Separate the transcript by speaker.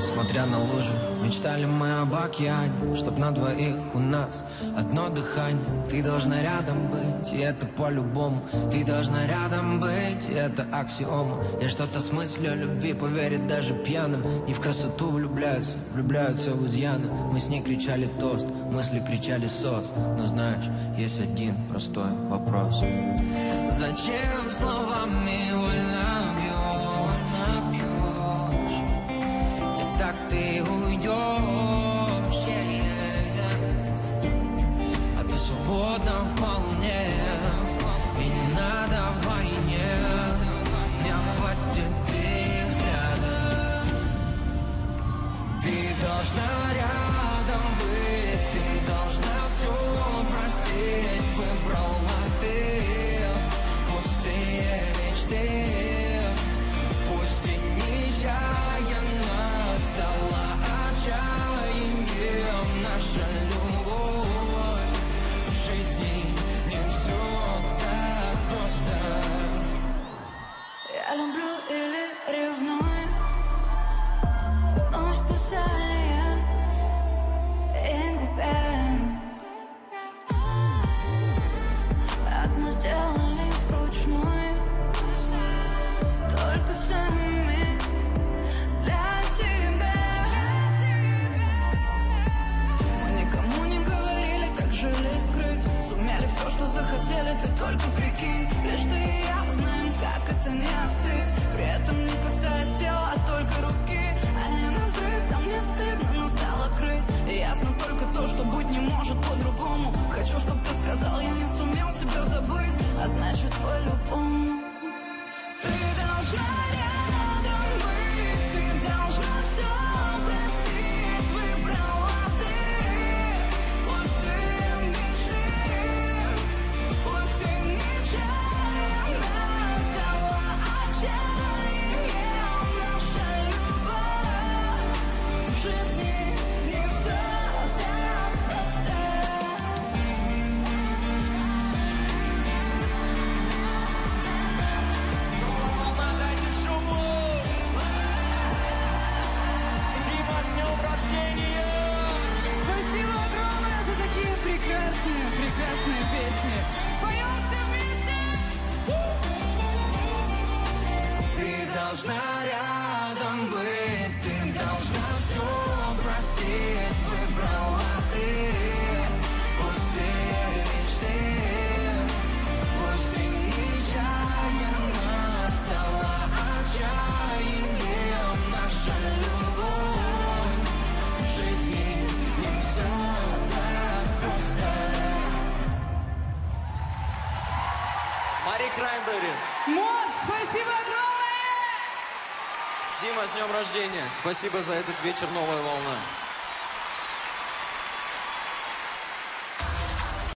Speaker 1: смотря на лужи. Мечтали мы об океане, чтоб на двоих у нас одно дыхание. Ты должна рядом быть, и это по-любому. Ты должна рядом быть, и это аксиома. Я что-то с мыслью любви поверит даже пьяным. Не в красоту влюбляются, влюбляются в изъяны. Мы с ней кричали тост, мысли кричали сос. Но знаешь, есть один простой вопрос. Зачем словами вольно бьешь? Не так ты уйдешь, а ты свободна вполне. И не надо вдвойне. Мне хватит их взгляда. Ты должна рядом быть, ты должна все простить. Выбрала ты пустые мечты. Пусть и нечаянно стала отчаянием. Наша любовь в жизни не все так просто.
Speaker 2: Я люблю или ревную, ночь спасаясь и губя. Как мы сделали вручную, только сами для себя. Мы никому не говорили, как жили скрыть. Сумели все, что захотели, ты только прикинь. Лишь ты и я знаем, как это не остыть. При этом не касаясь тела, а только руки. А я на взрыв, там не стыдно, но стало крыть. И ясно только то, что быть не может по-другому. Хочу, чтоб ты сказал, я не сумел тебя забыть. А значит, по-любому ты должна рядом быть. Ты должна все простить. Выбрала ты пустые мечты. Пусть и нечаянно стала отчаянием. Наша любовь в жизни не все так просто.
Speaker 3: Волна, дайте шуму! Дима, с днем рождения!
Speaker 4: Спасибо огромное за такие прекрасные, прекрасные песни. Споем все вместе!
Speaker 1: Ты должна рядом быть, ты должна все простить. Выбрала ты пустые мечты. Пусть и нечаянно стала отчаянием. Наша любовь в жизни не все так просто.
Speaker 3: Мари Краймбрери.
Speaker 4: Мод, спасибо огромное!
Speaker 3: Дима, с днем рождения! Спасибо за этот вечер, новая волна.